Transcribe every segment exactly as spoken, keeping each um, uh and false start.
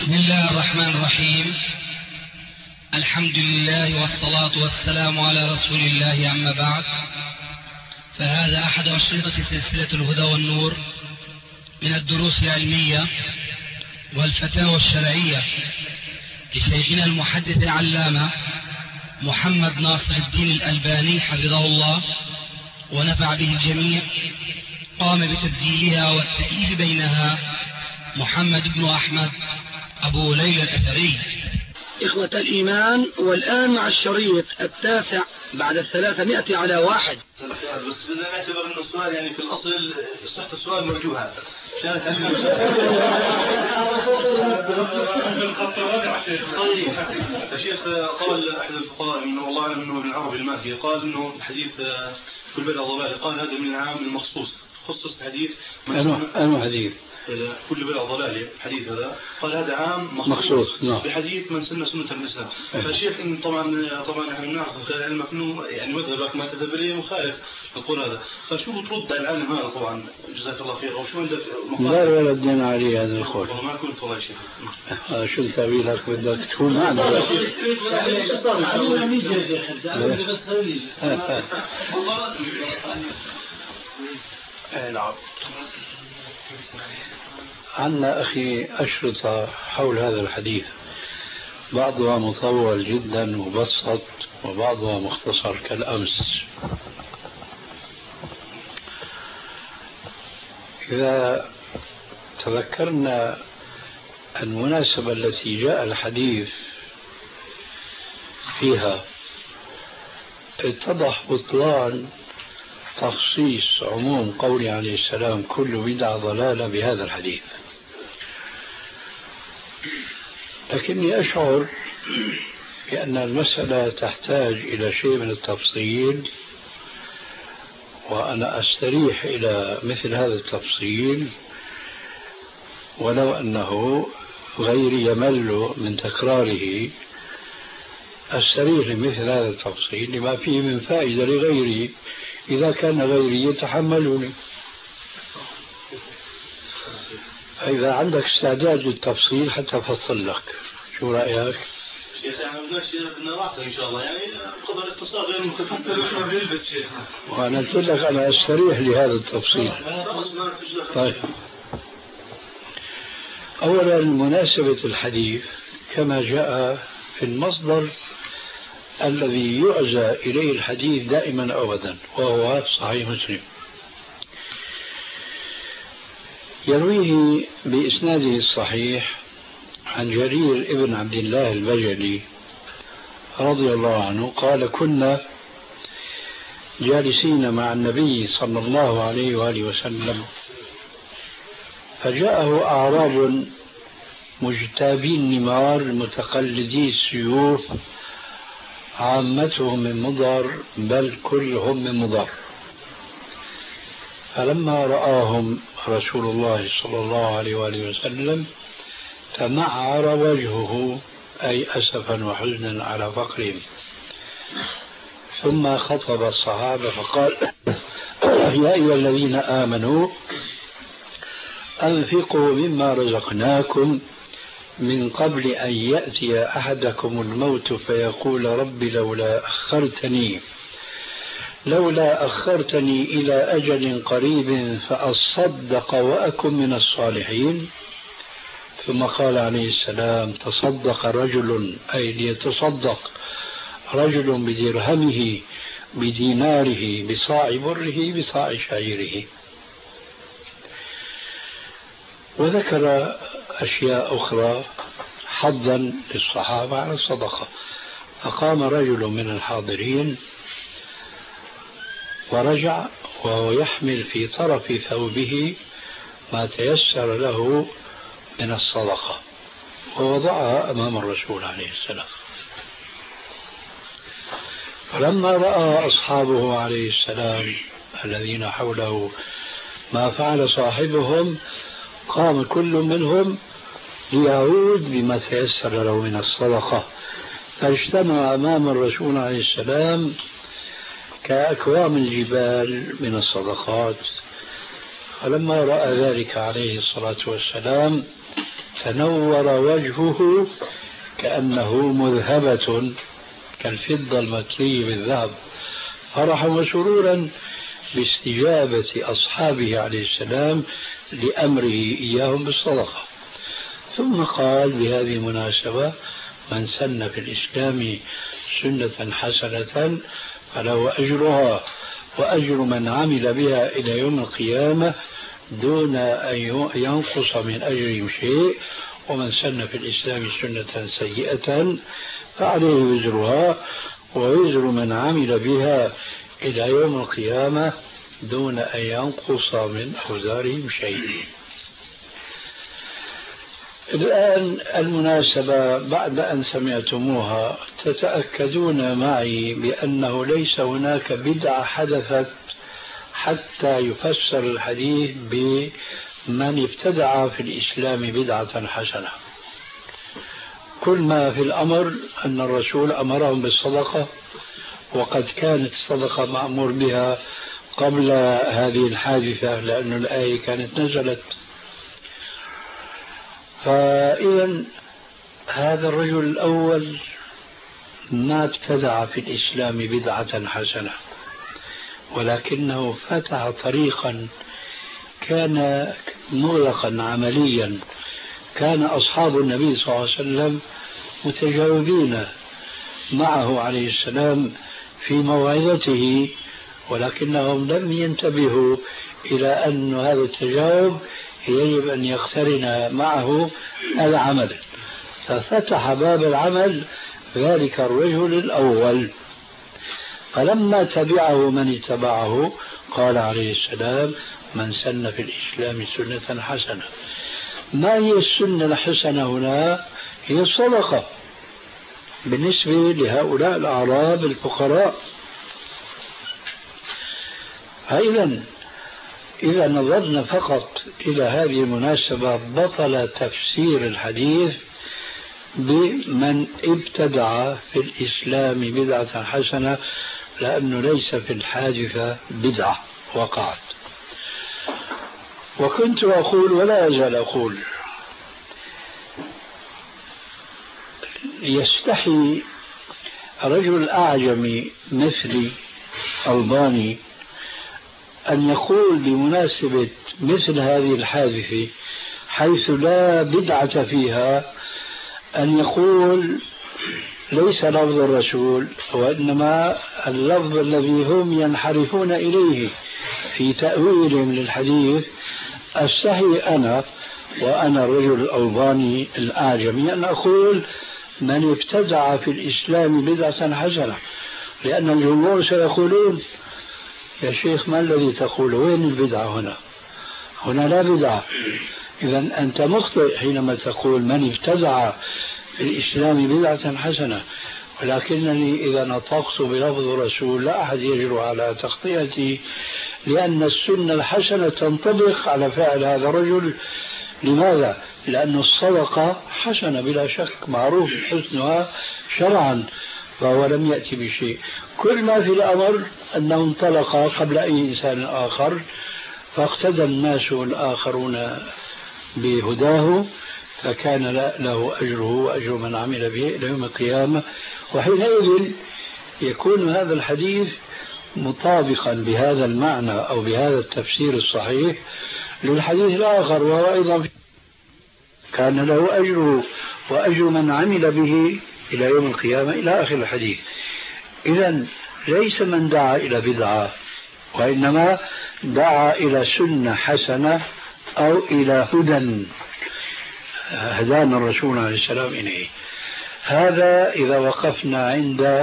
بسم الله الرحمن الرحيم. الحمد لله والصلاة والسلام على رسول الله، أما بعد، فهذا أحد أشرطة سلسلة الهدى والنور من الدروس العلمية والفتاوى الشرعية لشيخنا المحدث العلامة محمد ناصر الدين الألباني حفظه الله ونفع به الجميع. قام بتسجيلها والتأليف بينها محمد بن أحمد أبو ليلى الأثري. إخوة الإيمان، والآن مع الشريط التاسع بعد الثلاثمائة على واحد. بس بدنا نعتبر أنه السؤال يعني في الأصل صحة السؤال مرجوها. طيب يا شيخ، قال أحد الفقهاء إنه والله أعلم إنه ابن العربي المالكي قال إنه الحديث كل بدعة ضلالة، قال هذا من العام المخصوص، خصص الحديث. أنه حديث كل بدعة ضلالة الحديث هذا، قال هذا عام مخصوص بحديث من سن سنة النساء. فالشيخ إن طبعا طبعا احنا بنعرف خلال علمك إنه يعني مذهبك ما تدبريه مخالف القول هذا، فشو بترد على العالم هذا؟ طبعا جزاك الله خير. أو شو عندك مخالف؟ لا ولا الدين عليه هذا القول. والله ما كنت والله شيخ. شو تأويلك بدك تكون معنا؟ نعم. عنا أخي أشرطة حول هذا الحديث، بعضها مطول جدا مبسط وبعضها مختصر كالأمس. إذا تذكرنا المناسبة التي جاء الحديث فيها، اتضح بطلان تخصيص عموم قوله عليه السلام كل بدعة ضلالة بهذا الحديث. لكني أشعر بأن المسألة تحتاج إلى شيء من التفصيل، وأنا أستريح إلى مثل هذا التفصيل ولو أنه غيري يمل من تكراره. أستريح لمثل هذا التفصيل لما فيه من فائدة لغيري إذا كان غيري يتحملني. إذا عندك استعداد للتفصيل حتى أفصل لك، شو رأيك؟ شيخ يعني بدنا راحة إن شاء الله، يعني قدر الاتصال غير متفقين بيلبس شيخ. وأنا قلت لك أنا أستريح لهذا التفصيل. طيب، أولا مناسبة الحديث كما جاء في المصدر الذي يعزى إليه الحديث دائما أبدا، وهو صحيح مسلم، يرويه بإسناده الصحيح عن جرير ابن عبد الله البجلي رضي الله عنه قال: كنا جالسين مع النبي صلى الله عليه وآله وسلم، فجاءه أعراب مجتابي النمار متقلدي السيوف، عامتهم من مضر بل كلهم من مضر. فلما رآهم رسول الله صلى الله عليه وآله وسلم تمعر وجهه، أي أسفا وحزنا على فقرهم، ثم خطب الصحابة فقال: يا أيها الذين آمنوا أنفقوا مما رزقناكم من قبل أن يأتي أحدكم الموت فيقول رب لولا أخرتني لولا أخرتني إلى أجل قريب فأصدق وأكن من الصالحين. ثم قال عليه السلام: تصدق رجل، أي ليتصدق رجل بدرهمه بديناره بصاع بره بصاع شعيره. وذكر أشياء أخرى حظا للصحابة على الصدقة. فقام رجل من الحاضرين ورجع وهو يحمل في طرف ثوبه ما تيسر له من الصدقة، ووضعها أمام الرسول عليه السلام. فلما رأى أصحابه عليه السلام الذين حوله ما فعل صاحبهم، قام كل منهم ليعود بما تيسر له من الصدقة، فاجتمع أمام الرسول عليه السلام كأكوام الجبال من الصدقات. فلما رأى ذلك عليه الصلاة والسلام تنور وجهه كأنه مذهبة كالفضة المكلية بالذهب فرحا وسرورا باستجابة أصحابه عليه السلام لأمره إياهم بالصدقة. ثم قال بهذه المناسبة: من سن في الإسلام سنة حسنة فله أجرها وأجر من عمل بها إلى يوم القيامة دون أن ينقص من أجرهم شيء، ومن سن في الإسلام سنة سيئة فعليه وزرها ووزر من عمل بها إلى يوم القيامة دون أن ينقص من أوزارهم شيء. الآن المناسبة بعد أن سمعتموها تتأكدون معي بأنه ليس هناك بدعة حدثت حتى يفسر الحديث بمن ابتدع في الإسلام بدعة حسنة. كل ما في الأمر أن الرسول أمرهم بالصدقة، وقد كانت الصدقة مأمور بها قبل هذه الحادثة لأن الآية كانت نزلت. فإذا هذا الرجل الأول ما ابتدع في الإسلام بدعة حسنة، ولكنه فتح طريقا كان مغلقا عمليا. كان أصحاب النبي صلى الله عليه وسلم متجاوبين معه عليه السلام في موعظته، ولكنهم لم ينتبهوا إلى أن هذا التجاوب يجب أن يقترن معه العمل، ففتح باب العمل ذلك الرجل الأول. فلما تبعه من اتبعه قال عليه السلام: من سن في الإسلام سنة حسنة. ما هي السنة الحسنة هنا؟ هي الصدقة بالنسبة لهؤلاء الأعراب الفقراء. فإذا إذا نظرنا فقط إلى هذه المناسبة بطل تفسير الحديث بمن ابتدع في الإسلام بدعة حسنة، لأنه ليس في الحادثة بدعة وقعت. وكنت أقول ولا أزال أقول: يستحي رجل أعجمي مثلي ألباني أن يقول بمناسبة مثل هذه الحادثة حيث لا بدعة فيها أن يقول ليس لفظ الرسول، وإنما اللفظ الذي هم ينحرفون إليه في تأويلهم للحديث. أستحي أنا وأنا الرجل الألباني الأعجمي أن أقول من ابتدع في الإسلام بدعة حسنة، لأن الجمهور سيقولون: يا شيخ ما الذي تقول؟ وين البدعة هنا؟ هنا لا بدعة. إذا أنت مخطئ حينما تقول من ابتدع في الإسلام بدعة حسنة، ولكنني إذا نطقت بلفظ الرسول لا أحد يجرؤ على تخطئتي، لأن السنة الحسنة تنطبق على فعل هذا الرجل. لماذا؟ لأن الصدقة حسنة بلا شك، معروف حسنها شرعا، فهو لم يأتي بشيء. كل ما في الأمر أنه انطلق قبل أي إنسان آخر، فاقتدى الناس الآخرون بهداه، فكان له أجره وأجر من عمل به إلى يوم القيامة. وحينئذ يكون هذا الحديث مطابقا بهذا المعنى أو بهذا التفسير الصحيح للحديث الآخر، وهو أيضا كان له أجره وأجر من عمل به إلى يوم القيامة إلى آخر الحديث. إذن ليس من دعا إلى بدعة، وإنما دعا إلى سنة حسنة أو إلى هدى هدانا الرسول عليه السلام إليه. هذا إذا وقفنا عند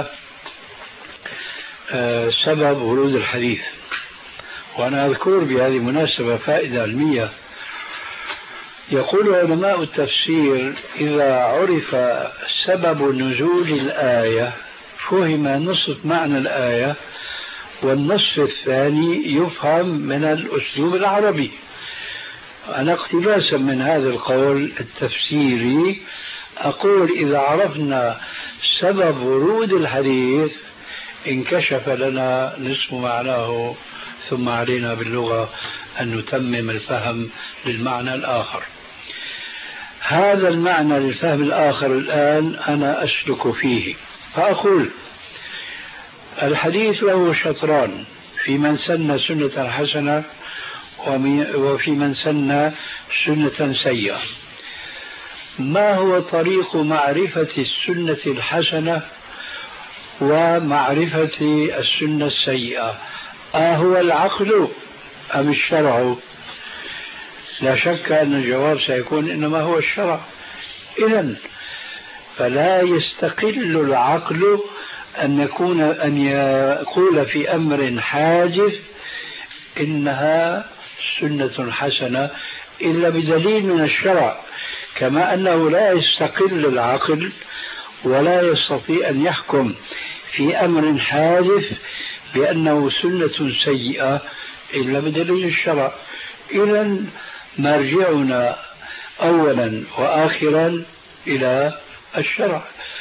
سبب ورود الحديث. وأنا أذكر بهذه المناسبة فائدة علمية. يقول علماء التفسير: إذا عرف سبب نزول الآية فهم نصف معنى الآية، والنصف الثاني يفهم من الأسلوب العربي. أنا اقتباسا من هذا القول التفسيري أقول: إذا عرفنا سبب ورود الحديث انكشف لنا نصف معناه، ثم علينا باللغة أن نتمم الفهم للمعنى الآخر. هذا المعنى للفهم الآخر الآن أنا أسلك فيه، فأقول الحديث له شطران: في من سن سنة حسنة وفي من سن سنة سيئة. ما هو طريق معرفة السنة الحسنة ومعرفة السنة السيئة؟ أهو العقل أم الشرع؟ لا شك أن الجواب سيكون إنما هو الشرع. إذن فلا يستقل العقل أن يكون أن يقول في أمر حادث إنها سنة حسنة إلا بدليل من الشرع، كما أنه لا يستقل العقل ولا يستطيع أن يحكم في أمر حادث بأنه سنة سيئة إلا بدليل الشرع. إذن مرجعنا أولا وآخرا إلى الشرع.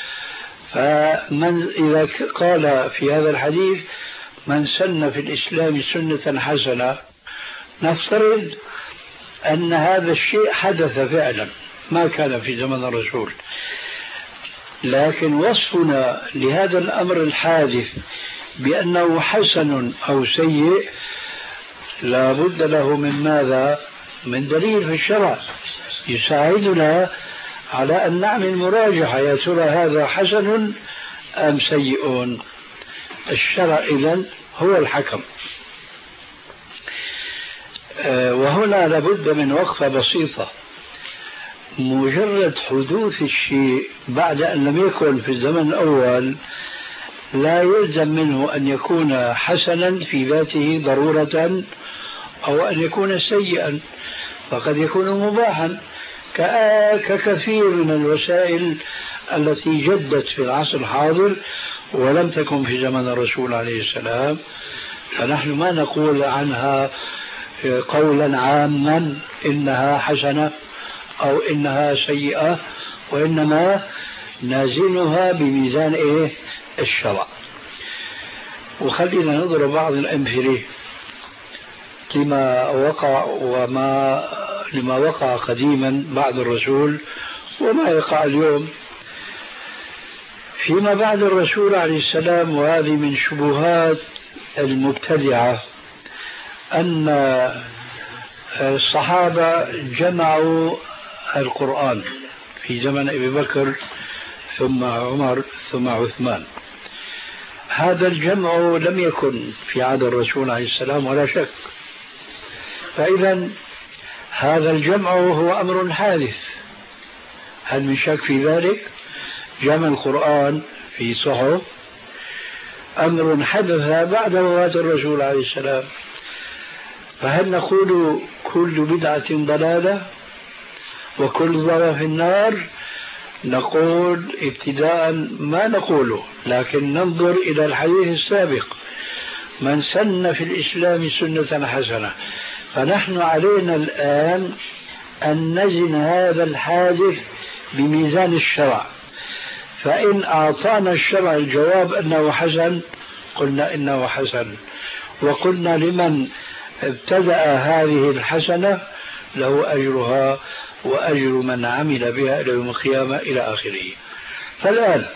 فمن إذا قال في هذا الحديث من سن في الإسلام سنة حسنة، نفترض أن هذا الشيء حدث فعلا، ما كان في زمن الرسول، لكن وصفنا لهذا الأمر الحادث بأنه حسن أو سيء لا بد له من ماذا؟ من دليل في الشرع يساعدنا على أن نعمل مراجعة، يا ترى هذا حسن أم سيء؟ الشرع إذن هو الحكم. وهنا لابد من وقفة بسيطة. مجرد حدوث الشيء بعد أن لم يكن في الزمن الأول لا يلزم منه أن يكون حسنا في ذاته ضرورة أو أن يكون سيئا، فقد يكون مباحا ككثير من الوسائل التي جدت في العصر الحاضر ولم تكن في زمن الرسول عليه السلام، فنحن ما نقول عنها قولا عاما إنها حسنة أو إنها سيئة، وإنما نازلها بميزان إيه؟ الشرع. وخلينا نضرب بعض الأمثلة لما وقع وما لما وقع قديما بعد الرسول وما يقع اليوم. فيما بعد الرسول عليه السلام، وهذه من شبهات المبتدعة، أن الصحابة جمعوا القرآن في زمن أبي بكر ثم عمر ثم عثمان. هذا الجمع لم يكن في عهد الرسول عليه السلام ولا شك، فإذا هذا الجمع هو أمر حادث، هل من شك في ذلك؟ جمع القرآن في صحف أمر حدث بعد وفاة الرسول عليه السلام، فهل نقول كل بدعة ضلالة وكل ضلالة في النار؟ نقول ابتداء ما نقوله، لكن ننظر إلى الحديث السابق: من سن في الإسلام سنة حسنة. فنحن علينا الآن أن نزن هذا الحادث بميزان الشرع، فإن أعطانا الشرع الجواب أنه حسن قلنا إنه حسن، وقلنا لمن ابتدأ هذه الحسنة له أجرها وأجر من عمل بها إلى يوم القيامة إلى آخره. فالآن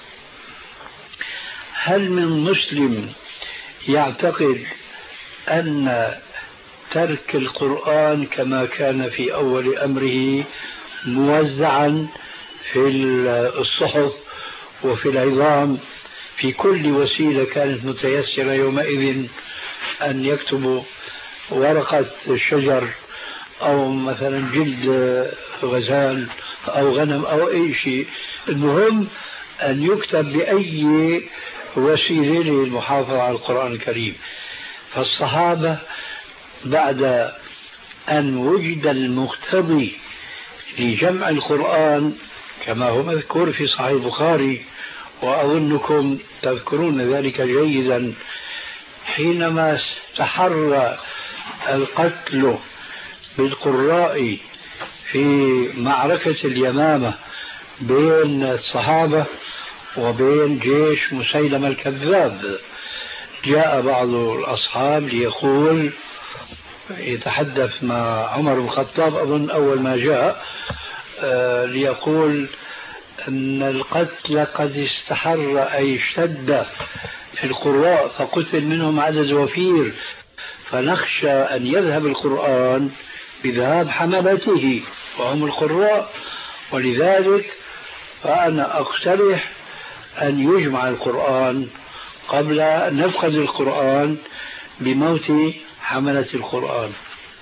هل من مسلم يعتقد أن ترك القرآن كما كان في أول أمره موزعا في الصحف وفي العظام في كل وسيلة كانت متيسرة يومئذ، أن يكتبوا ورقة شجر أو مثلا جلد غزال أو غنم أو أي شيء، المهم أن يكتب بأي وسيلة للمحافظة على القرآن الكريم؟ فالصحابة بعد أن وجد المقتضي لجمع القرآن كما هو مذكور في صحيح البخاري، وأظنكم تذكرون ذلك جيدا، حينما استحر القتل بالقراء في معركة اليمامة بين الصحابة وبين جيش مسيلمة الكذاب، جاء بعض الأصحاب ليقول يتحدث مع عمر بن الخطاب، أظن أول ما جاء ليقول أن القتل قد استحر أي اشتد في القراء فقتل منهم عدد وفير، فنخشى أن يذهب القرآن بذهاب حملته وهم القراء، ولذلك فأنا أقترح أن يجمع القرآن قبل أن نفقد القرآن بموت حملة القرآن.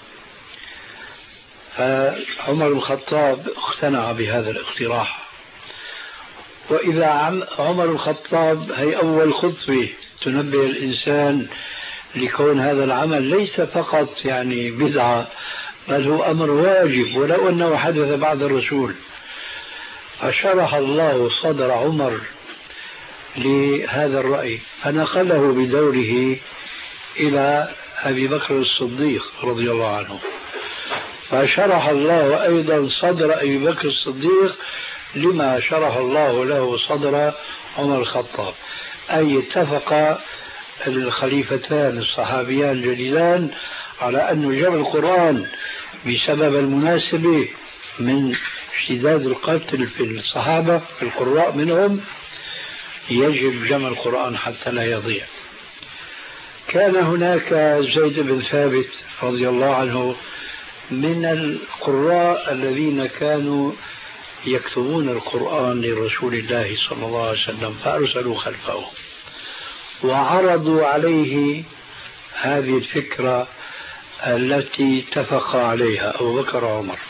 فعمر الخطاب اقتنع بهذا الاقتراح. وإذا عمر الخطاب هي أول خطوة تنبه الإنسان لكون هذا العمل ليس فقط يعني بدعة، بل هو أمر واجب ولو أنه حدث بعد الرسول. فشرح الله صدر عمر لهذا الرأي فنقله بدوره إلى أبي بكر الصديق رضي الله عنه، فشرح الله أيضا صدر أبي بكر الصديق لما شرح الله له صدر عمر الخطاب، أي اتفق الخليفتان الصحابيان الجليلان على أن جمع القرآن بسبب المناسبة من اشتداد القتل في الصحابة في القراء منهم يجب جمع القرآن حتى لا يضيع. كان هناك زيد بن ثابت رضي الله عنه من القراء الذين كانوا يكتبون القرآن لرسول الله صلى الله عليه وسلم، فأرسلوا خلفه وعرضوا عليه هذه الفكرة التي اتفق عليها أبو بكر وعمر،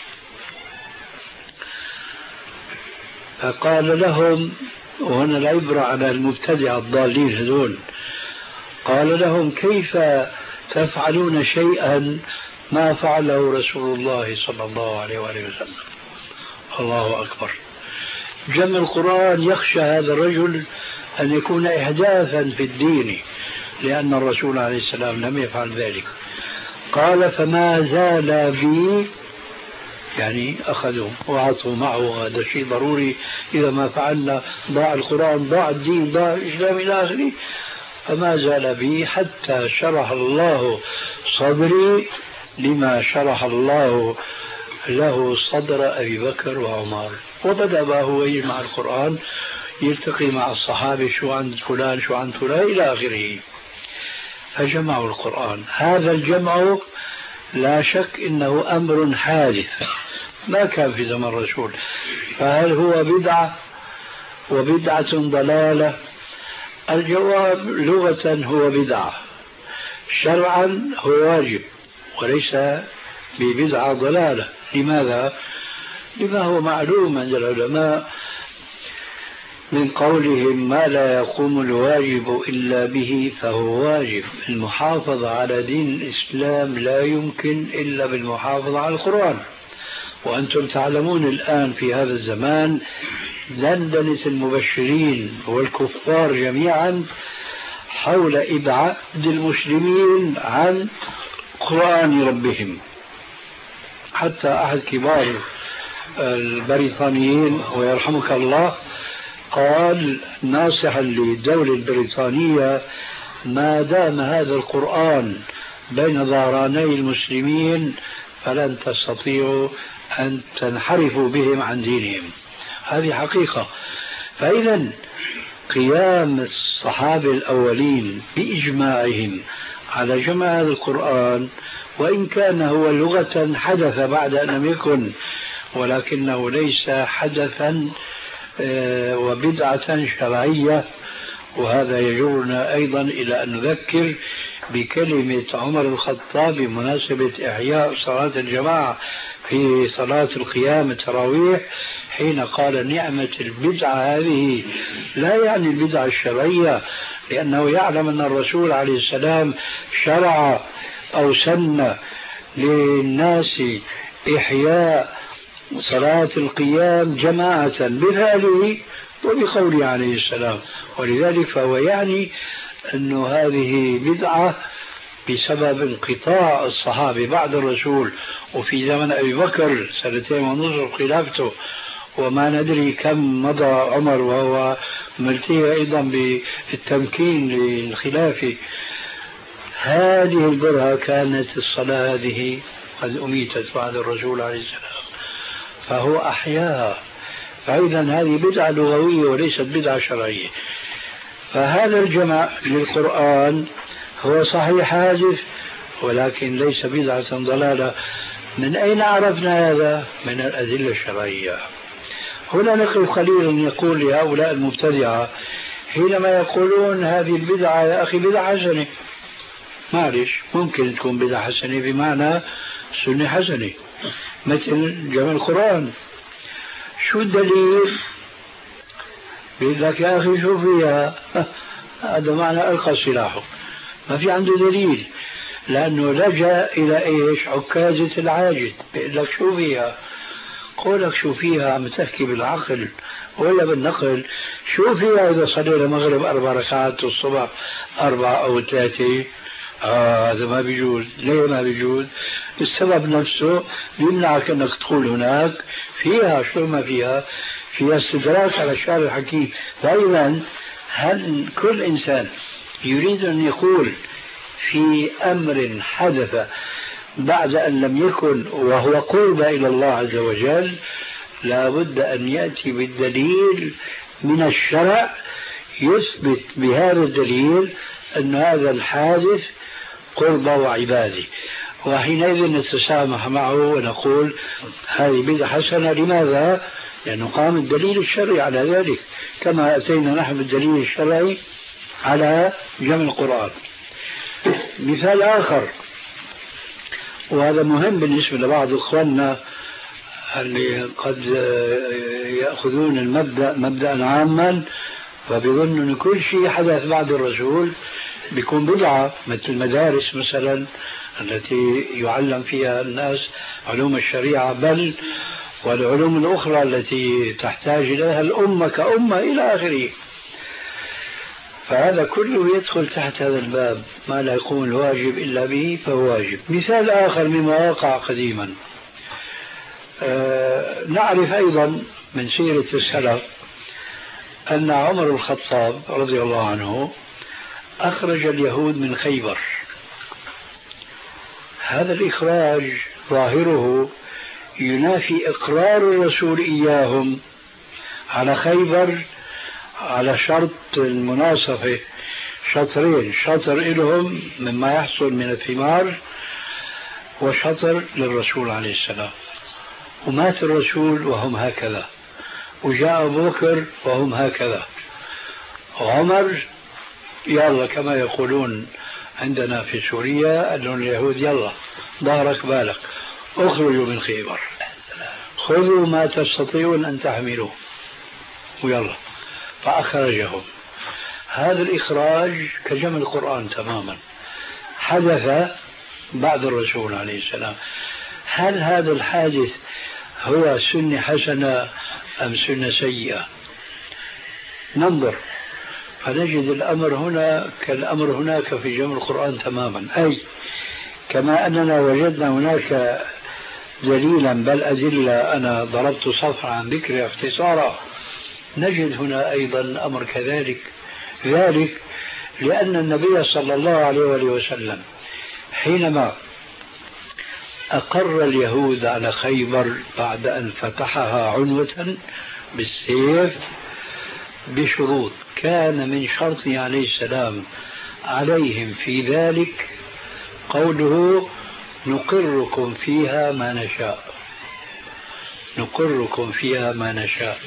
فقال لهم، وهنا العبرة على المبتدع الضالين هذول، قال لهم كيف تفعلون شيئا ما فعله رسول الله صلى الله عليه وآله وسلم؟ الله أكبر. جمع القرآن يخشى هذا الرجل أن يكون إحداثا في الدين، لأن الرسول عليه السلام لم يفعل ذلك. قال فما زال بي، يعني أخذوا وعطوا معه، هذا شيء ضروري، إذا ما فعلنا ضاع القرآن ضاع الدين ضاع الإسلام إلى آخره. فما زال بي حتى شرح الله صدري لما شرح الله له صدر أبي بكر وعمر. وبدأ هو يجمع القرآن، يلتقي مع الصحابة شو عند فلان شو عند فلان إلى آخره، فجمعوا القرآن. هذا الجمع لا شك إنه أمر حادث ما كان في زمن الرسول، فهل هو بدعة وبدعة ضلالة؟ الجواب لغة هو بدعة، شرعا هو واجب وليس ببدعة ضلالة. لماذا؟ لما هو معلوم عند العلماء من قولهم ما لا يقوم الواجب إلا به فهو واجب. المحافظة على دين الإسلام لا يمكن إلا بالمحافظة على القرآن. وأنتم تعلمون الآن في هذا الزمان دندنة المبشرين والكفار جميعا حول إبعاد المسلمين عن قرآن ربهم. حتى أحد كبار البريطانيين ويرحمك الله قال ناصحا للدولة البريطانية ما دام هذا القرآن بين ظهراني المسلمين فلن تستطيعوا أن تنحرفوا بهم عن دينهم. هذه حقيقة. فإذا قيام الصحابة الأولين بإجماعهم على جمع هذا القرآن، وإن كان هو لغة حدث بعد أن لم يكن، ولكنه ليس حدثا وبدعة شرعية. وهذا يجرنا أيضا إلى أن نذكر بكلمة عمر الخطاب بمناسبة إحياء صلاة الجماعة في صلاة القيام التراويح، حين قال نعمة البدعة هذه، لا يعني البدعة الشرعية، لأنه يعلم أن الرسول عليه السلام شرع أو سن للناس إحياء صلاة القيام جماعة بفعله وبقوله عليه السلام. ولذلك فهو يعني أن هذه بدعة بسبب انقطاع الصحابة بعد الرسول، وفي زمن أبي بكر سنتين ونصف خلافته، وما ندري كم مضى عمر وهو ملتهي أيضا بالتمكين للخلافة. هذه البرهة كانت الصلاة هذه قد أميتت بعد الرسول عليه السلام، فهو أحياها، فإذا هذه بدعة لغوية وليست بدعة شرعية. فهذا الجمع للقرآن هو صحيح حادث ولكن ليس بدعة ضلالة. من أين عرفنا هذا؟ من الأدلة الشرعية. هنا نقف قليلا يقول لهؤلاء المبتدعة حينما يقولون هذه البدعة يا أخي بدعة حسنة، معلش ممكن تكون بدعة حسنة بمعنى سنة حسنة مثل جمع القرآن. شو الدليل؟ بيقول لك يا أخي شو فيها؟ هذا معنى ألقى سلاحه، ما في عنده دليل، لأنه لجأ إلى إيش؟ عكازة العاجز. بيقول لك شو فيها؟ قولك شو فيها عم تحكي بالعقل ولا بالنقل؟ شو فيها إذا صلينا المغرب أربع ركعات والصبح أربعة أو ثلاثة؟ آه هذا ما بيجوز. ليه ما بيجوز؟ السبب نفسه يمنعك أنك تقول هناك فيها. شو ما فيها؟ فيها استدراك على الشارع الحكيم. دائما هل كل إنسان يريد أن يقول في أمر حدث بعد أن لم يكن وهو قرب إلى الله عز وجل لا بد أن يأتي بالدليل من الشرع يثبت بهذا الدليل أن هذا الحادث قرب وعبادة، وحينئذ نتسامح معه ونقول هذه بدعة حسنة. لماذا؟ لأنه قام الدليل الشرعي على ذلك، كما أتينا نحن بالدليل الشرعي على جمع القرآن. مثال آخر، وهذا مهم بالنسبة لبعض إخواننا اللي قد يأخذون المبدأ مبدأ عاما فبيظنوا أن كل شيء حدث بعد الرسول بيكون بدعة، مثل المدارس مثلا التي يعلم فيها الناس علوم الشريعة بل والعلوم الأخرى التي تحتاج إليها الأمة كأمة إلى آخره. فهذا كله يدخل تحت هذا الباب، ما لا يكون الواجب إلا به فهو واجب. مثال آخر مما وقع قديما، آه نعرف أيضا من سيرة السلف أن عمر الخطاب رضي الله عنه أخرج اليهود من خيبر. هذا الإخراج ظاهره ينافي إقرار الرسول إياهم على خيبر على شرط المناصفة، شطرين، شطر لهم مما يحصل من الثمار وشطر للرسول عليه السلام. ومات الرسول وهم هكذا، وجاء أبو بكر وهم هكذا، وعمر يلا كما يقولون عندنا في سوريا أن اليهود يلا ظهرك بالك اخرجوا من خيبر، خذوا ما تستطيعون أن تحملوه ويلا، فأخرجهم. هذا الإخراج كجمع القرآن تماما، حدث بعد الرسول عليه السلام. هل هذا الحادث هو سنة حسنة أم سنة سيئة؟ ننظر فنجد الأمر هنا كالأمر هناك في جمع القرآن تماما. أي كما أننا وجدنا هناك دليلا بل أدلة أنا ضربت صفحة عن ذكر اختصارا، نجد هنا أيضا أمر كذلك. ذلك لأن النبي صلى الله عليه وسلم حينما أقر اليهود على خيبر بعد أن فتحها عنوة بالسيف بشروط، كان من شرطه عليه السلام عليهم في ذلك قوله نقركم فيها ما نشاء، نقركم فيها ما نشاء.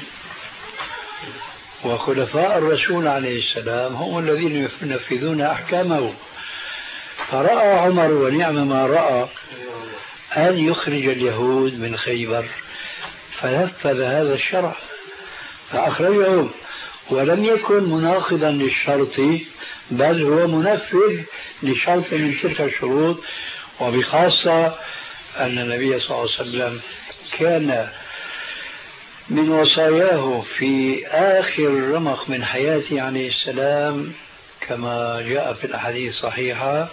وخلفاء الرسول عليه السلام هم الذين ينفذون أحكامه. فرأى عمر ونعم ما رأى أن يخرج اليهود من خيبر، فنفذ هذا الشرع فأخرجهم، ولم يكن مناقضا للشرط بل هو منفذ لشرط من تلك الشروط. وبخاصة أن النبي صلى الله عليه وسلم كان من وصاياه في آخر رمق من حياته عليه السلام كما جاء في الأحاديث الصحيحة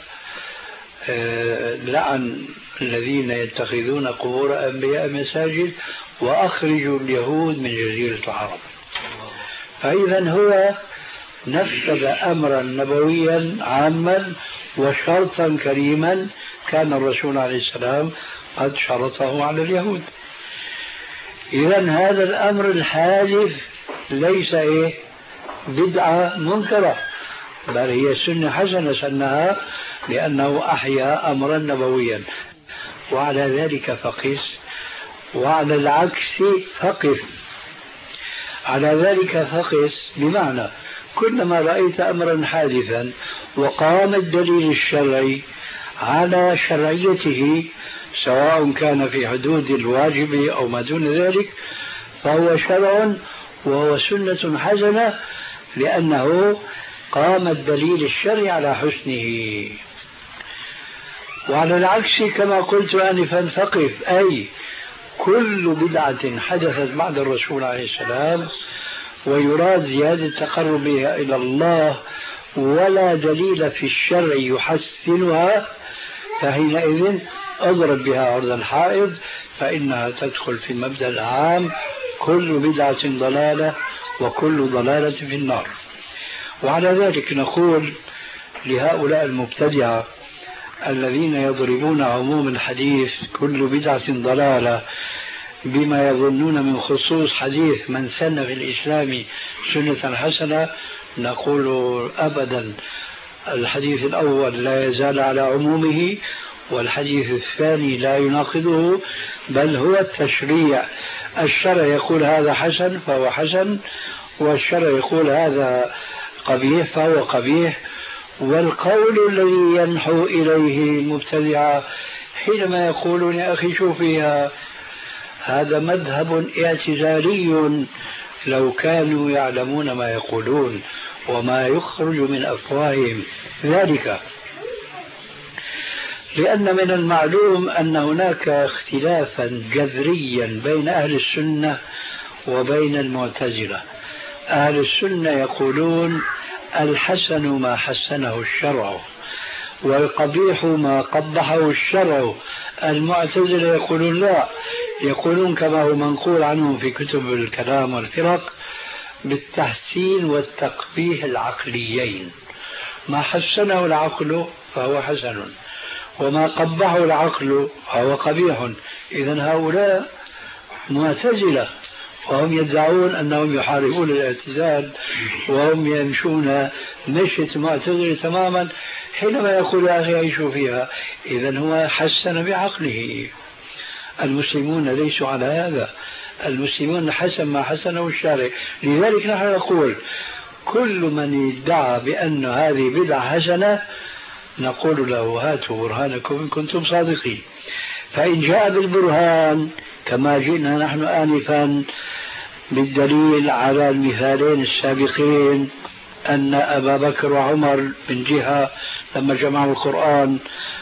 لعن الذين يتخذون قبور أنبياء مساجد وأخرجوا اليهود من جزيرة العرب. فإذا هو نفذ أمرا نبويا عاما وشرطا كريما كان الرسول عليه السلام قد شرطه على اليهود. إذا هذا الأمر الحادث ليس إيه بدعة منكرة، بل هي سنة حسنة سنها لأنه أحيا أمرا نبويا. وعلى ذلك فقس، وعلى العكس فقف. على ذلك فقس بمعنى كلما رأيت أمرا حادثا وقام الدليل الشرعي على شرعيته سواء كان في حدود الواجب أو ما دون ذلك فهو شرع وهو سنة حسنة لأنه قام الدليل الشرعي على حسنه. وعلى العكس كما قلت آنفا فقف، أي كل بدعة حدثت بعد الرسول عليه السلام ويراد زيادة تقربها إلى الله ولا دليل في الشرع يحسنها فحينئذ أضرب بها عرض الحائض، فإنها تدخل في المبدأ العام كل بدعة ضلالة وكل ضلالة في النار. وعلى ذلك نقول لهؤلاء المبتدعة الذين يضربون عموم الحديث كل بدعة ضلالة بما يظنون من خصوص حديث من سن في الإسلام سنة حسنة، نقول أبدا الحديث الأول لا يزال على عمومه، والحديث الثاني لا يناقضه، بل هو التشريع. الشرع يقول هذا حسن فهو حسن، والشرع يقول هذا قبيح فهو قبيح. والقول الذي ينحو إليه المبتدعة حينما يقولون يا أخي شو فيها، هذا مذهب اعتزالي لو كانوا يعلمون ما يقولون وما يخرج من أفواههم. ذلك لأن من المعلوم أن هناك اختلافا جذريا بين أهل السنة وبين المعتزلة. أهل السنة يقولون الحسن ما حسنه الشرع والقبيح ما قبحه الشرع. المعتزلة يقولون لا، يقولون كما هو منقول عنهم في كتب الكلام والفرق بالتحسين والتقبيح العقليين، ما حسنه العقل فهو حسن وما قبحه العقل فهو قبيح. إذن هؤلاء معتزلة وهم يدعون أنهم يحاربون الاعتزال وهم يمشون مشية معتزلة تماما حينما يقول يا أخي عيشوا فيها. إذن هو حسن بعقله. المسلمون ليسوا على هذا، المسلمون حسن ما حسنه الشارع. لذلك نحن نقول كل من ادعى بأن هذه بدعة حسنة نقول له هاتوا برهانكم إن كنتم صادقين. فإن جاء بالبرهان كما جئنا نحن آنفا بالدليل على المثالين السابقين أن أبا بكر وعمر من جهة لما جمعوا القرآن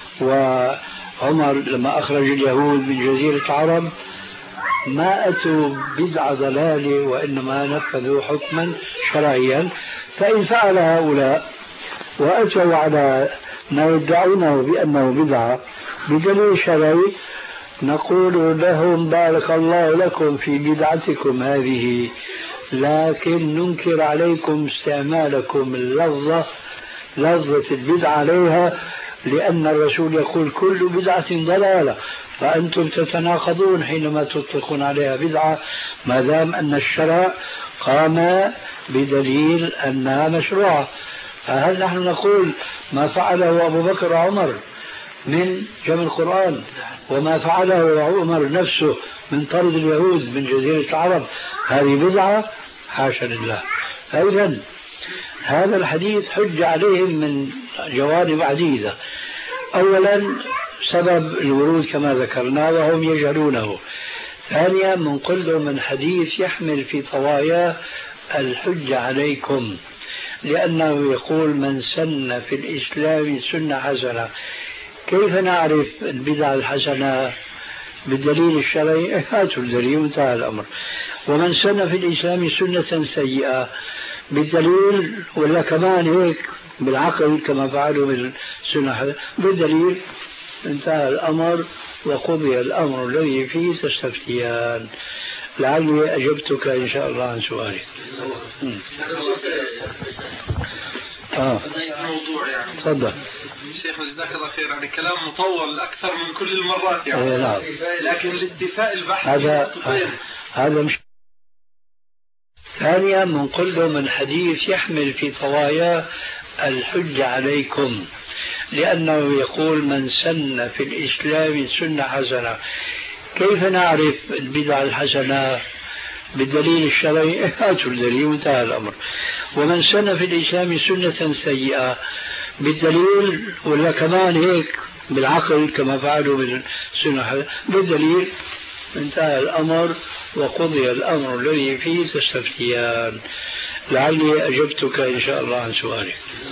وعمر لما أخرج اليهود من جزيرة العرب ما أتوا بدعة ضلال وإنما نفذوا حكما شرعيا. فإن فعل هؤلاء وأتوا على ما يدعونه بأنه بدعة بدليل شرعي نقول لهم بارك الله لكم في بدعتكم هذه، لكن ننكر عليكم استعمالكم اللفظة لفظة البدعة عليها، لأن الرسول يقول كل بدعة ضلالة، فأنتم تتناقضون حينما تطلقون عليها بدعة ما دام أن الشرع قام بدليل أنها مشروعة. فهل نحن نقول ما فعله أبو بكر وعمر من جمع القرآن وما فعله عمر نفسه من طرد اليهود من جزيرة العرب هذه بدعة؟ حاشا لله. فإذا هذا الحديث حج عليهم من جوانب عديدة. أولا سبب الورود كما ذكرنا وهم يجهلونه. ثانيا من قل من حديث يحمل في طواياه الحج عليكم، لأنه يقول من سن في الإسلام سنة حسنة. كيف نعرف البدعة الحسنة؟ بالدليل الشرعي، هاتوا الدليل وانتهى الأمر. ومن سن في الإسلام سنة سيئة بالدليل، ولا كمان هيك بالعقل كما فعلوا بالسنة بالدليل، انتهى الأمر وقضي الأمر الذي فيه تستفتيان. لعلي أجبتك إن شاء الله عن سؤالك. اه موضوع يعني تفضل شيخ جزاك الله خير. يعني كلام مطول أكثر من كل المرات يعني. نعم. لكن لاتفاء البحث هذا هذا مش. ثانيا بنقول له من حديث يحمل في طواياه الحجة عليكم، لأنه يقول من سن في الإسلام سنة حسنة. كيف نعرف البدع الحسنة؟ بالدليل الشرعي، هاتوا الدليل وانتهى الأمر. ومن سن في الإسلام سنة سيئة بالدليل، ولا كمان هيك بالعقل كما فعلوا بالسنة بالدليل، انتهى الأمر وقضي الأمر الذي فيه تستفتيان. لعلي أجبتك إن شاء الله عن سؤالك.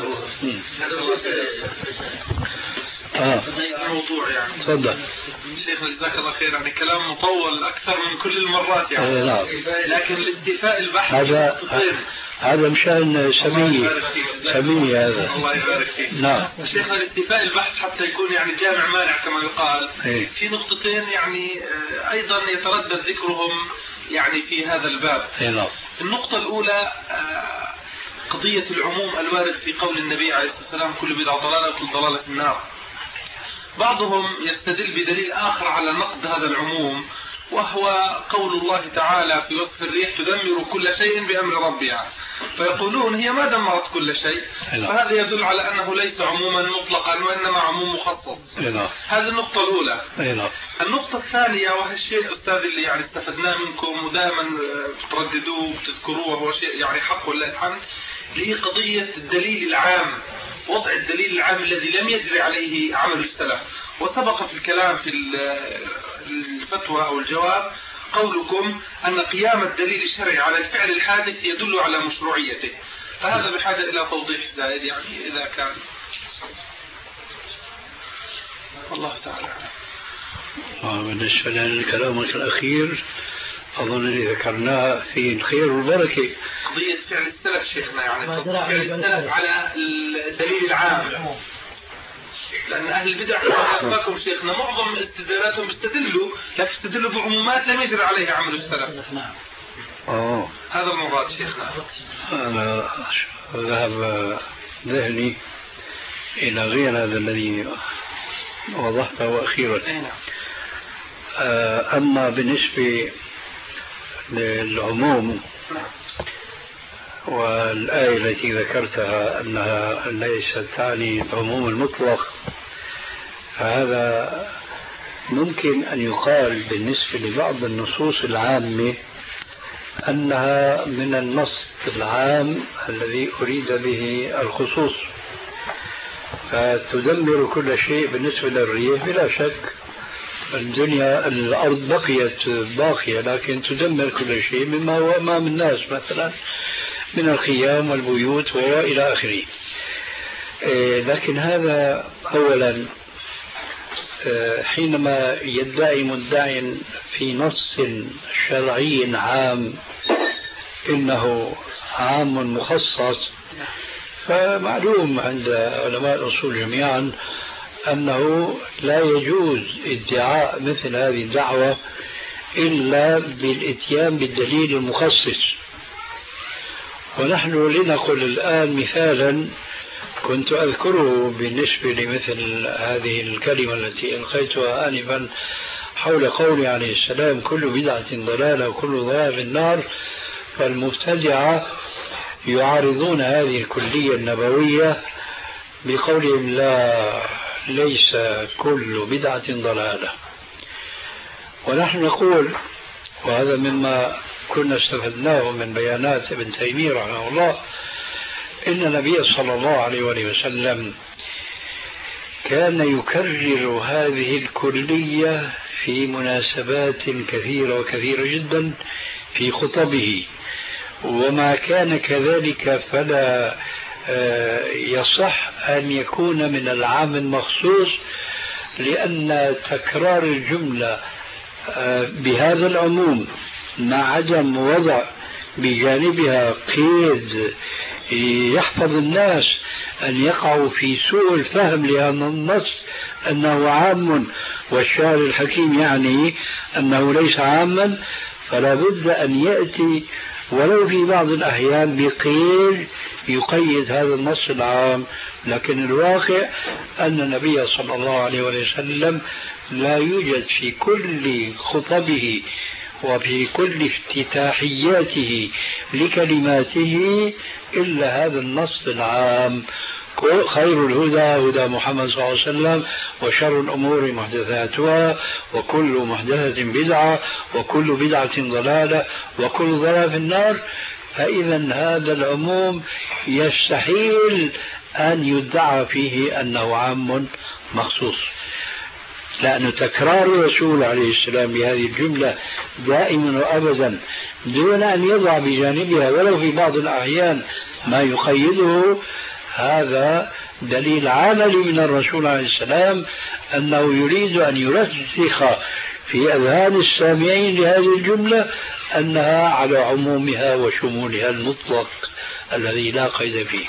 آه. موضوع يعني. تفضل. شيخ جزاك الله خير، يعني كلام مطول أكثر من كل المرات يعني. آه. لكن الاتفاق البحث هذا هذا مشان سمية سمية هذا. الله يبارك فيك. نعم. شيخنا الاتفاق البحث حتى يكون يعني جامع مانع كما يقال. إيه؟ في نقطتين يعني أيضا يتردد ذكرهم يعني في هذا الباب. إيه؟ النقطة الأولى قضية العموم الوارد في قول النبي عليه الصلاة والسلام كل بدعة ضلالة وكل ضلالة في النار. بعضهم يستدل بدليل آخر على نقد هذا العموم، وهو قول الله تعالى في وصف الريح تدمر كل شيء بأمر ربها، فيقولون هي ما دمرت كل شيء، فهذا يدل على أنه ليس عموما مطلقا وإنما عموم مخصص. هذه النقطة الأولى. النقطة الثانية وهي الشيء أستاذ اللي يعني استفدناه منكم ودائما ترددوه وتذكروه وهو شيء يعني حق ولله الحمد، اللي هي قضية الدليل العام، وضع الدليل العام الذي لم يجري عليه عمل السلف. وسبق في الكلام في الفتوى أو الجواب قولكم أن قيام الدليل الشرعي على الفعل الحادث يدل على مشروعيته، فهذا بحاجة إلى توضيح زائد يعني إذا كان. الله تعالى. بالنسبة لكلامك الأخير أظن اللي ذكرناه في الخير والبركة، قضية فعل السلف شيخنا، يعني فعل السلف على الدليل العام، لأن أهل البدع أخبركم شيخنا معظم استدلالاتهم استدلوا لكن استدلوا بعمومات لم يجري عليها عمل السلف. أوه. هذا المراد شيخنا. أنا ذهب ذهني إلى غير هذا الذي وضحته أخيرا. أما بالنسبة للعموم والآية التي ذكرتها أنها ليست تعني العموم المطلق، فهذا ممكن أن يقال بالنسبة لبعض النصوص العامة أنها من النص العام الذي أريد به الخصوص، فتدمر كل شيء. بالنسبة للريح بلا شك الدنيا الأرض بقيت باقية لكن تدمر كل شيء مما هو أمام الناس، مثلا من الخيام والبيوت وإلى آخره. لكن هذا أولا حينما يدعي مدعي في نص شرعي عام إنه عام مخصص، فمعلوم عند علماء الأصول جميعا أنه لا يجوز ادعاء مثل هذه الدعوة إلا بالإتيان بالدليل المخصص. ونحن لنقل الآن مثالا كنت أذكره بالنسبة لمثل هذه الكلمة التي ألقيتها آنفا حول قول عليه السلام كل بدعة ضلالة وكل ضلالة في النار. فالمبتدعة يعارضون هذه الكلية النبوية بقولهم لا، ليس كل بدعة ضلالة. ونحن نقول، وهذا مما كنا استفدناه من بيانات ابن تيمية رحمه الله، إن النبي صلى الله عليه وسلم كان يكرر هذه الكلية في مناسبات كثيرة وكثيرة جدا في خطبه، وما كان كذلك فلا يصح أن يكون من العام المخصوص، لأن تكرار الجملة بهذا العموم مع عدم وضع بجانبها قيد يحفظ الناس أن يقعوا في سوء الفهم لهذا النص أنه عام والشاعر الحكيم يعني أنه ليس عاما، فلا بد أن يأتي ولو في بعض الأحيان بقيد يقيد هذا النص العام. لكن الواقع أن النبي صلى الله عليه وسلم لا يوجد في كل خطبه وفي كل افتتاحياته لكلماته إلا هذا النص العام: خير الهدى هدى محمد صلى الله عليه وسلم، وشر الأمور محدثاتها، وكل محدثة بدعة، وكل بدعة ضلالة، وكل ضلالة في النار. فإذا هذا العموم يستحيل أن يدعى فيه أنه عام مخصوص، لأن تكرار الرسول عليه السلام بهذه الجملة دائما وأبدا دون أن يضع بجانبها ولو في بعض الأحيان ما يقيده، هذا دليل عملي من الرسول عليه السلام أنه يريد أن يرسخ في أذهان السامعين لهذه الجملة أنها على عمومها وشمولها المطلق الذي لا قيد فيه.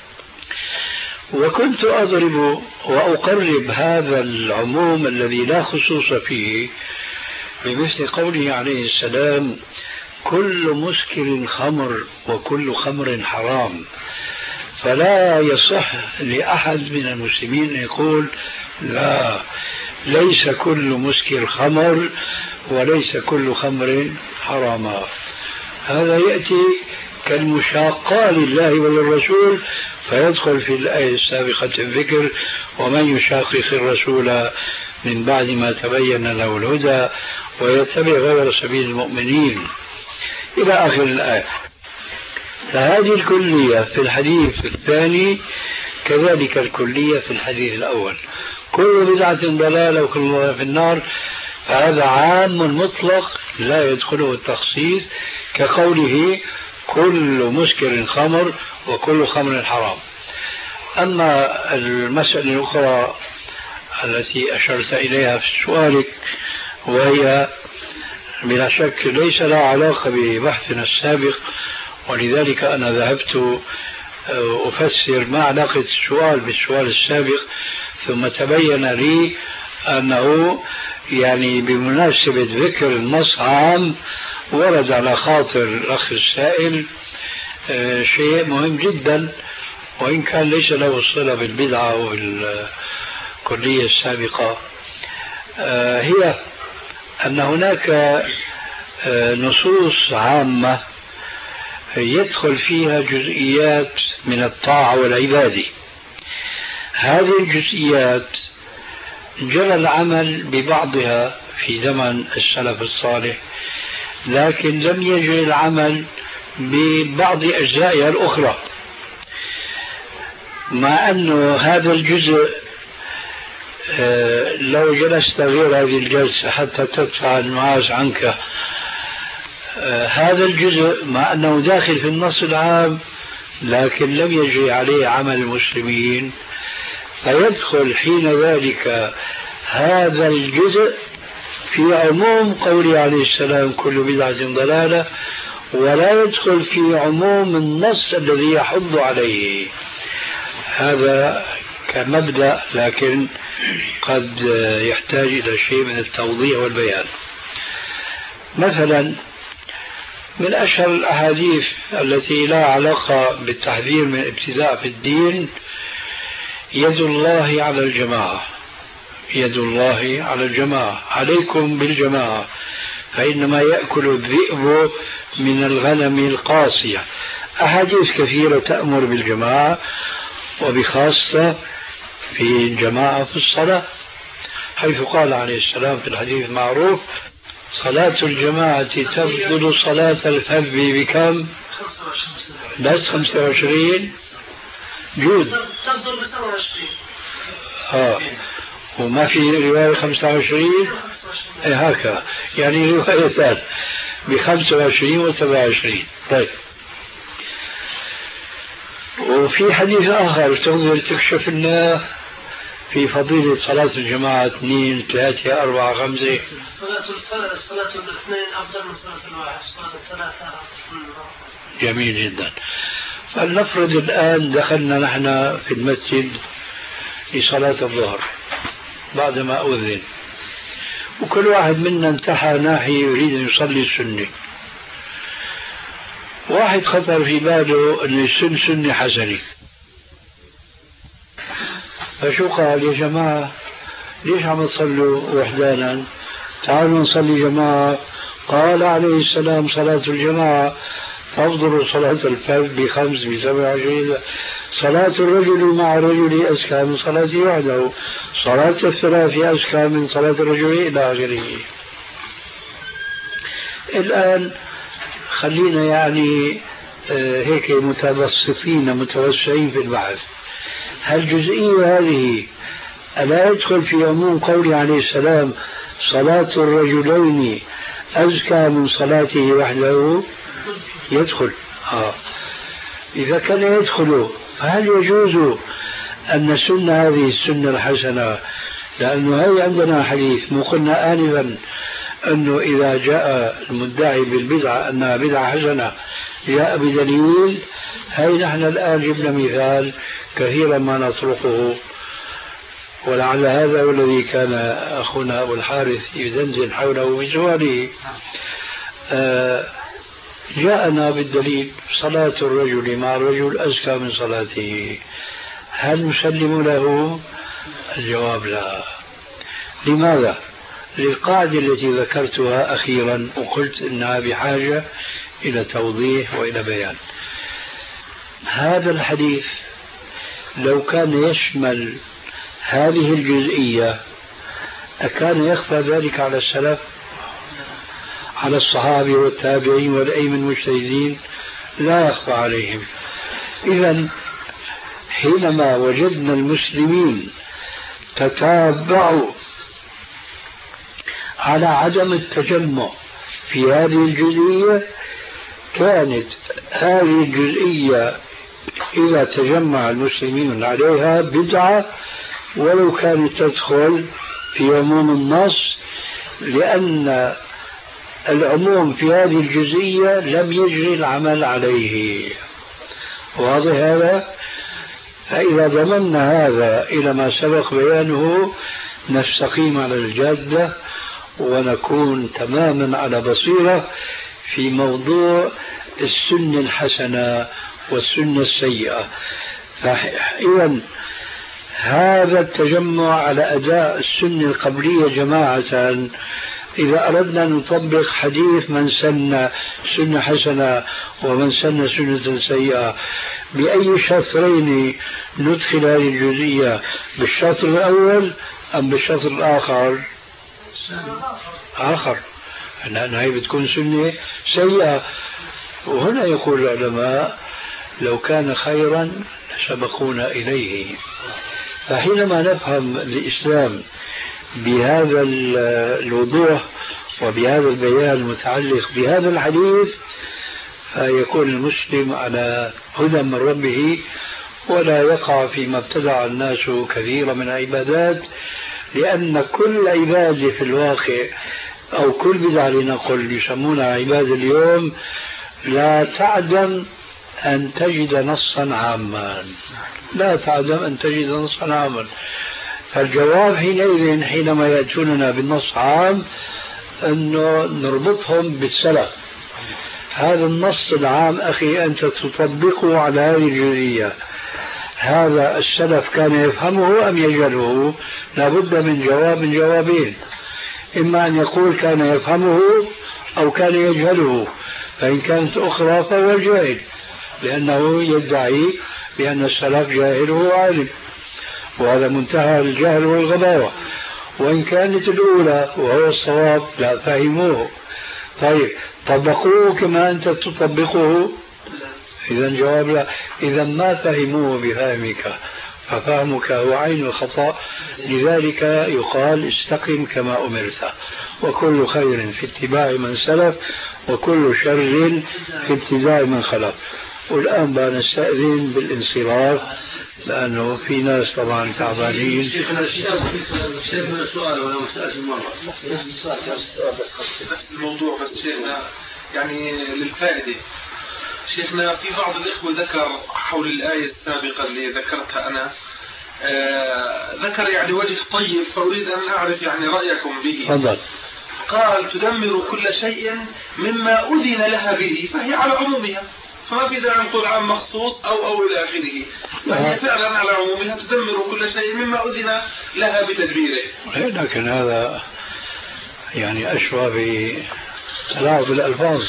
وكنت أضرب وأقرب هذا العموم الذي لا خصوص فيه بمثل قوله عليه السلام: كل مسكر خمر وكل خمر حرام. فلا يصح لأحد من المسلمين أن يقول لا، ليس كل مسكر خمر وليس كل خمر حراما. هذا يأتي كالمشاقة لله وللرسول، فيدخل في الآية السابقة الذكر: ومن يشاقق الرسول من بعد ما تبين له الهدى ويتبع غير سبيل المؤمنين إلى آخر الآية. فهذه الكلية في الحديث الثاني كذلك الكلية في الحديث الأول: كل بدعة ضلالة وكل ضلالة في النار. فهذا عام مطلق لا يدخله التخصيص، كقوله: كل مسكر خمر وكل خمر حرام. أما المسألة الأخرى التي أشرت إليها في سؤالك، وهي بلا شك ليس لها علاقة ببحثنا السابق، ولذلك أنا ذهبت أفسر ما علاقة السؤال بالسؤال السابق، ثم تبين لي أنه يعني بمناسبة ذكر النص عام ورد على خاطر الأخ السائل شيء مهم جدا، وإن كان ليس له صلة بالبدعة والكلية السابقة، هي أن هناك نصوص عامة يدخل فيها جزئيات من الطاعة والعبادة. هذه الجزئيات جرى العمل ببعضها في زمن السلف الصالح، لكن لم يجري العمل ببعض أجزائها الأخرى، مع أنه هذا الجزء لو جلست غير هذه الجلسة حتى تدفع النعاس عنك، هذا الجزء مع أنه داخل في النص العام لكن لم يجري عليه عمل المسلمين، فيدخل حين ذلك هذا الجزء في عموم قوله عليه السلام: كل بدعة ضلالة، ولا يدخل في عموم النص الذي يحض عليه. هذا كمبدأ، لكن قد يحتاج إلى شيء من التوضيح والبيان. مثلا من أشهر الأحاديث التي لا علاقة بالتحذير من الابتداع في الدين: يد الله على الجماعة، يد الله على الجماعة، عليكم بالجماعة، فإنما يأكل الذئب من الغنم القاصية. أحاديث كثيرة تأمر بالجماعة، وبخاصة في الجماعة في الصلاة، حيث قال عليه السلام في الحديث المعروف: صلاة الجماعة تفضل صلاة الفذ بكم؟ بس خمسة وعشرين جود تفضل ب سبعة وعشرين. اه وما في رواية خمسة وعشرين؟ ايه هكذا، يعني روايتان ب خمسة وعشرين و سبعة وعشرين. طيب، وفي حديث آخر تنظر تكشف لنا في فضيلة صلاة الجماعة: اثنين ثلاثة أربعة خمسة. صلاة الفرد صلاة الاثنين أفضل من صلاة الواحد، صلاة الثلاثة. جميل جدا. فلنفرض الآن دخلنا نحن في المسجد لصلاة الظهر بعدما أذن، وكل واحد منا انتحى ناحية يريد أن يصلي السنة. واحد خطر في باله أن السن سنة حسنة، فشو قال: يا جماعة ليش عم تصلوا وحدانا؟ تعالوا نصلي جماعة قال عليه السلام صلاة الجماعة تفضل صلاة الفرد بخمس بسبع عشرين، صلاة الرجل مع الرجل أزكى من صلاته وحده، صلاة الثلاث أزكى من صلاة الرجل إلى آخره. الآن خلينا يعني هيك متبسطين متوسعين في البحث. هالجزئية هذه ألا يدخل في عموم قوله عليه السلام صلاة الرجلين أزكى من صلاته وحده؟ يدخل. آه. إذا كان يدخل فهل يجوز أن السنة هذه السنة الحسنة، لأنه هي عندنا حديث مو قلنا آنفا أنه إذا جاء المدعي بالبدعة أنها بدعة حسنة جاء بدليل، هي نحن الآن جبنا مثال كثيرا ما نطرقه، ولعل هذا هو الذي كان أخونا أبو الحارث يدندن حوله بسؤاله. آه جاءنا بالدليل صلاة الرجل مع الرجل أزكى من صلاته، هل نسلم له؟ الجواب لا. لماذا؟ للقاعدة التي ذكرتها أخيرا وقلت إنها بحاجة إلى توضيح وإلى بيان. هذا الحديث لو كان يشمل هذه الجزئية أكان يخفى ذلك على السلف، على الصحابة والتابعين والأئمة المجتهدين؟ لا يخفى عليهم. إذن حينما وجدنا المسلمين تتابعوا على عدم التجمع في هذه الجزئية، كانت هذه الجزئية إذا تجمع المسلمين عليها بدعة ولو كانت تدخل في عموم النص، لأن العموم في هذه الجزئية لم يجري العمل عليه. واضح هذا؟ فإذا ضمننا هذا إلى ما سبق بيانه نستقيم على الجادة ونكون تماما على بصيرة في موضوع السنة الحسنة والسنة السيئة. فإذا هذا التجمع على أداء السنة القبلية جماعة، إذا أردنا أن نطبق حديث من سن سنة حسنة ومن سن سنة سيئة، بأي شطرين ندخل هذه الجزئية؟ بالشطر الأول أم بالشطر الآخر؟ آخر، لأن هي بتكون سنة سيئة. وهنا يقول العلماء لو كان خيرا سبقونا إليه. فحينما نفهم الإسلام بهذا الوضوح وبهذا البيان المتعلق بهذا الحديث فيكون المسلم على هدى من ربه ولا يقع فيما ابتدع الناس كثيرا من العبادات، لأن كل عبادة في الواقع أو كل بدعة لنقل يسمونها عبادة اليوم لا تعدم أن تجد نصا عاما، لا تعدم أن تجد نصا عاما. فالجواب حينئذ حينما يأتوننا بالنص عام أنه نربطهم بالسلف. هذا النص العام أخي أنت تطبقه على هذه الجزئية، هذا السلف كان يفهمه أم يجهله؟ لابد من جواب من جوابين، إما أن يقول كان يفهمه أو كان يجهله، فإن كانت أخرى فهو جاهل لأنه يدعي بأن السلف جاهل وهو عالم، وهذا منتهى الجهل والغباوة. وإن كانت الأولى وهو الصواب لا فهموه، طيب طبقوه كما أنت تطبقه؟ إذا جواب لا. إذا ما فهموه بفهمك ففهمك هو عين الخطأ، لذلك يقال استقم كما أمرت، وكل خير في اتباع من سلف وكل شر في ابتداء من خلف. والآن بقى نستأذن بالانصراف لأنه في ناس طبعا تعبانين. شيخنا شيخنا السؤال ولا مستأذن مرة نفس الموضوع بس شيخنا يعني للفائدة. شيخنا في بعض الإخوة ذكر حول الآية السابقة اللي ذكرتها أنا آه ذكر يعني وجه طيب، فأريد أن أعرف يعني رأيكم به. فضل. قال تدمر كل شيء مما أذن لها به، فهي على عمومها، فما في داعي نقول عام مخصوص أو أو إلى آخره، فهي فعلا على عمومها تدمر كل شيء مما أذن لها بتدبيره. لكن هذا يعني أشبه تلاعب بالألفاظ،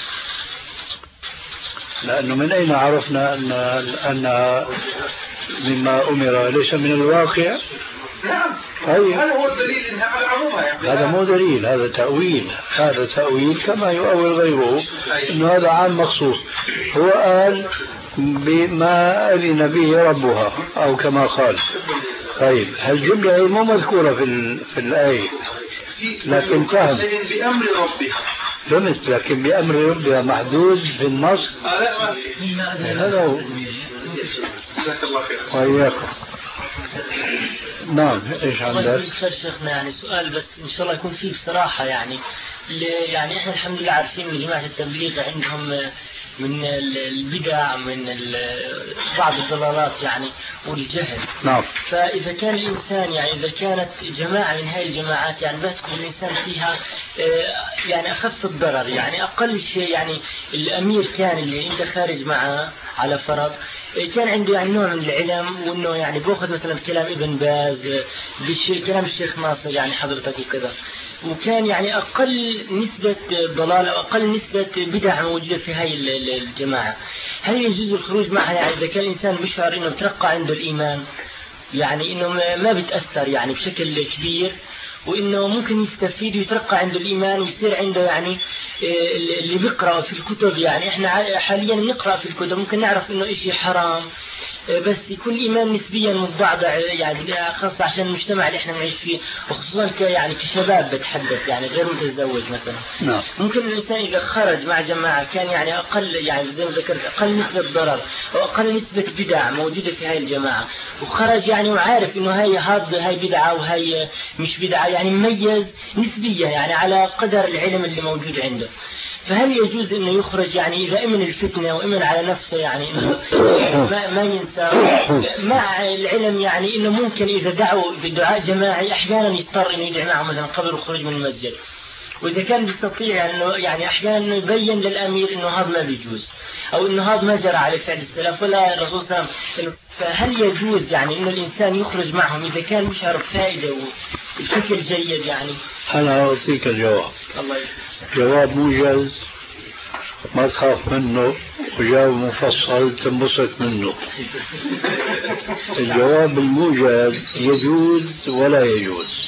لأنه من أين عرفنا أن أن مما أمر ليس من الواقع؟ نعم. طيب. هذا هو الدليل إنها على عمومها يعني. هذا مو دليل، هذا تأويل، هذا تأويل كما يؤول غيره إنه هذا عام مخصوص. هو قال بما أذن به ربها أو كما قال. طيب هالجملة هي مو مذكورة في في الآية، لكن فهم بأمر ربها. فهمت، لكن بأمر ربها محدود في النص. هذا هو. جزاك الله خير. وإياكم. نعم ايش عندك؟ شيخنا يعني سؤال بس ان شاء الله يكون فيه بصراحه، يعني يعني احنا الحمد لله عارفين ان جماعه التبليغ عندهم من البدع، من بعض الضلالات يعني والجهل. نعم. فاذا كان الانسان يعني اذا كانت جماعه من هاي الجماعات يعني بتكون الانسان فيها يعني اخف الضرر، يعني اقل شيء يعني الامير كان اللي انت خارج معه على فرض كان عنده يعني نوع من العلم، وانه يعني باخذ مثلا كلام ابن باز كلام الشيخ ناصر يعني حضرتك وكذا، وكان يعني اقل نسبه ضلال او اقل نسبه بدع موجوده في هاي الجماعه، هل يجوز الخروج معها؟ يعني اذا كان الانسان بيشعر انه بترقى عنده الايمان، يعني انه ما بتاثر يعني بشكل كبير، وانه ممكن يستفيد ويترقى عنده الايمان ويصير عنده يعني اللي بيقرأ في الكتب، يعني احنا حاليا نقرأ في الكتب ممكن نعرف انه اشي حرام، بس يكون الايمان نسبيا متضعضع يعني خاصة عشان المجتمع اللي احنا نعيش فيه، وخصوصا ك يعني كشباب بتحدث يعني غير متزوج مثلا. نعم. ممكن الانسان اذا خرج مع جماعة كان يعني اقل يعني زي ما ذكرت اقل نسبة ضرر او اقل نسبة بدع موجودة في هاي الجماعة، وخرج يعني وعارف انه هاي هاد هاي بدعة وهي مش بدعة، يعني مميز نسبيا يعني على قدر العلم اللي موجود عنده، فهل يجوز انه يخرج يعني اذا امن الفتنه وامن على نفسه يعني انه ما, ما ينسى مع العلم يعني انه ممكن اذا دعوا بدعاء جماعي احيانا يضطر انه يدعي معه مثلا قبل الخروج من المسجد، واذا كان بيستطيع يعني انه يعني احيانا انه يبين للامير انه هذا ما بيجوز او انه هذا ما جرى على فعل السلف ولا الرسول صلى الله عليه وسلم، فهل يجوز يعني انه الانسان يخرج معهم اذا كان يشعر بفائده وبشكل جيد؟ يعني انا اعطيك الجواب. الله جواب موجز ما تخاف منه، وجواب مفصل تنبسط منه. الجواب الموجز يجوز ولا يجوز،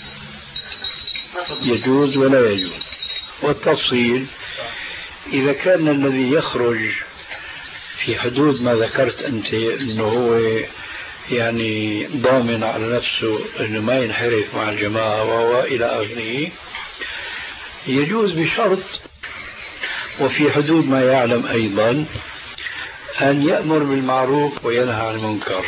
يجوز ولا يجوز. والتفصيل إذا كان الذي يخرج في حدود ما ذكرت أنت أنه هو يعني ضامن على نفسه أنه ما ينحرف مع الجماعة وهو إلى آخره، يجوز بشرط وفي حدود ما يعلم أيضا أن يأمر بالمعروف وينهى عن المنكر.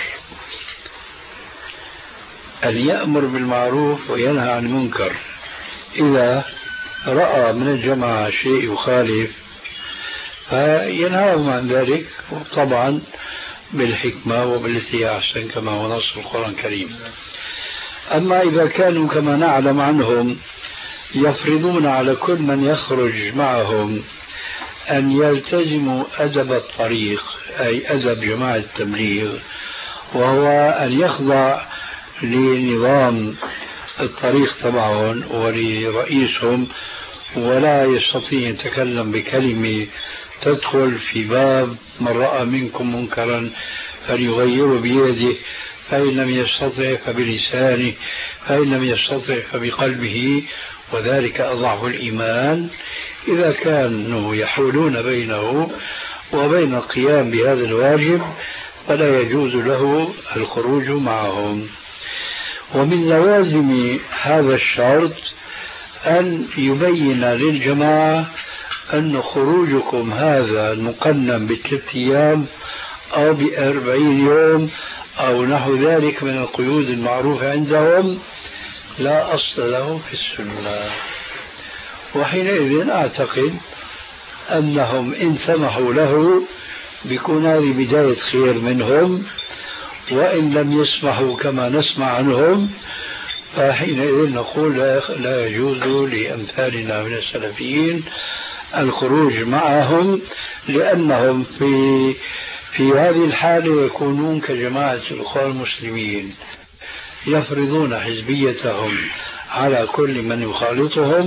أن يأمر بالمعروف وينهى عن المنكر. إذا رأى من الجماعة شيء يخالف فينهاهم عن ذلك، طبعا بالحكمة وبالتي أحسن كما هو نص القرآن الكريم. أما إذا كانوا كما نعلم عنهم يفرضون على كل من يخرج معهم أن يلتزموا أدب الطريق، أي أدب جماعة التبليغ، وهو أن يخضع لنظام الطريق تبعهم ولرئيسهم، ولا يستطيع يتكلم بكلمة تدخل في باب من رأى منكم منكرا فليغيره بيده، فإن لم يستطع فبلسانه، فإن لم يستطع فبقلبه، وذلك أضعف الإيمان. إذا كانوا يحولون بينه وبين القيام بهذا الواجب فلا يجوز له الخروج معهم. ومن لوازم هذا الشرط أن يبين للجماعة أن خروجكم هذا المقنن بثلاث أيام أو بأربعين يوم أو نحو ذلك من القيود المعروفة عندهم لا أصل له في السنة. وحينئذ أعتقد أنهم إن سمحوا له بيكون هذه بداية خير منهم، وإن لم يسمحوا كما نسمع عنهم فحينئذ نقول لا يجوز لأمثالنا من السلفيين الخروج معهم، لأنهم في في هذه الحالة يكونون كجماعة الإخوان المسلمين يفرضون حزبيتهم على كل من يخالطهم،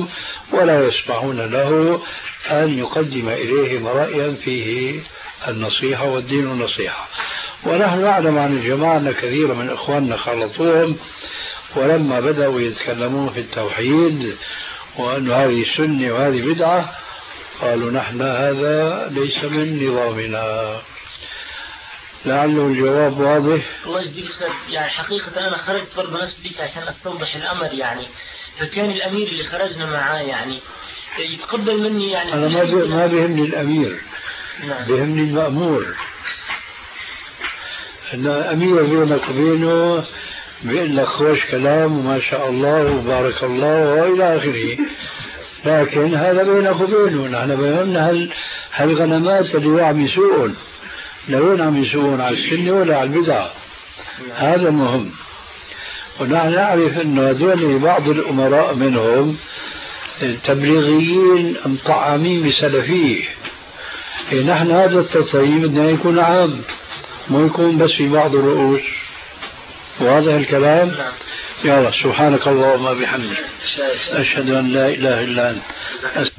ولا يسمحون له أن يقدم إليهم رأيا فيه النصيحة والدين النصيحة. ونحن نعلم عن الجماعة أن كثير من إخواننا خلطوهم، ولما بدأوا يتكلمون في التوحيد وأن هذه سنة وهذه بدعة قالوا نحن هذا ليس من نظامنا. لعله الجواب واضح. الله يجزيك خير. يعني حقيقة أنا خرجت برضه نفس الشيء عشان أستوضح الأمر يعني. فكان الأمير اللي خرجنا معاه يعني يتقبل مني يعني. أنا ما ما بيهمني الأمير. نعم. بيهمني المأمور. أن أمير بينك وبينه بيقول لك خوش كلام وما شاء الله وبارك الله وإلى آخره، لكن هذا بينك وبينه. نحن بيهمنا هل هالغنمات اللي عم يسوقون لوين عم يسوقون، على السنة ولا على البدعة؟ هذا مهم. ونحن نعرف أن هذول بعض الأمراء منهم تبليغيين مطعمين بسلفية. نحن هذا التطعيم بدنا يكون عام، مو يكون بس في بعض الرؤوس. واضح الكلام؟ يا الله، سبحانك اللهم وبحمدك أشهد أن لا إله إلا أنت.